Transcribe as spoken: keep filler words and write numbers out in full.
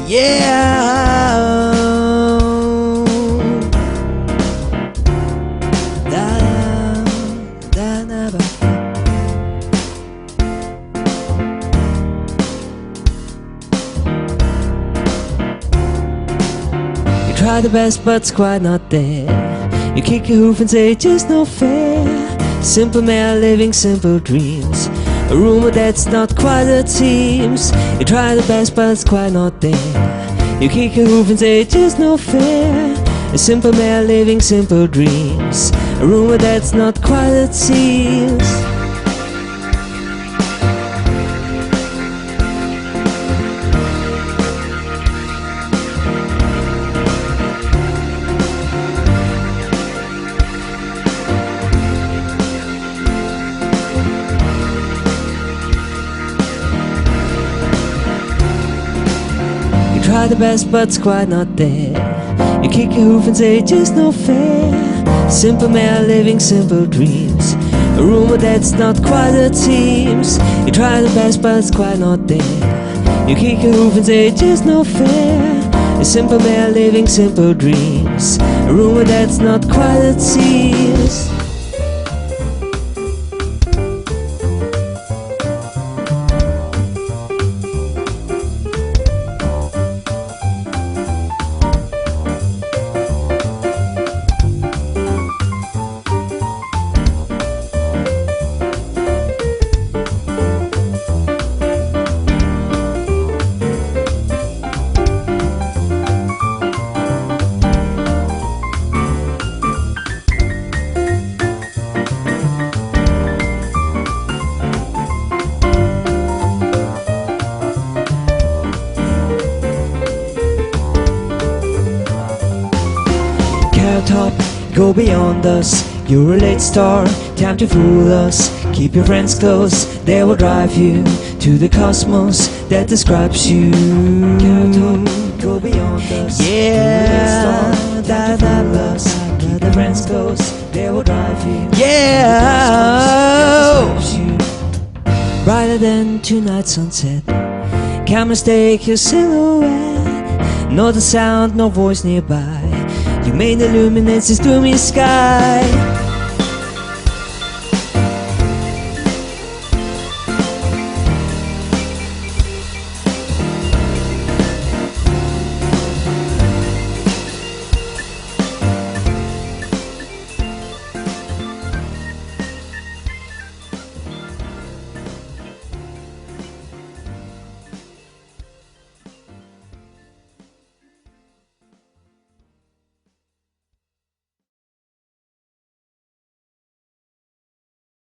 Yeah. Da, da, da, ba. You try the best, but it's quite not there. You kick your hoof and say it's just no fair. Simple man living simple dreams, a rumor that's not quite it seems. You try the best but it's quite not there. You kick your hoof and say it's just no fair. A simple man living simple dreams, a rumor that's not quite it seems. You try the best but it's quite not there. You kick your hoof and say it's just no fair. Simple man living simple dreams, a rumor that's not quite it seems. You try the best but it's quite not there. You kick your hoof and say it's just no fair. A simple man living simple dreams, a rumor that's not quite it seems. Top, go beyond us. You're a late star, time to fool us. Keep your friends close, they will drive you to the cosmos that describes you. Top, go beyond us. Yeah, da da da. Keep your friends close, they will drive you. Yeah, brighter than tonight's sunset. Can't mistake your silhouette. No the sound, no voice nearby. You made illuminates this gloomy sky.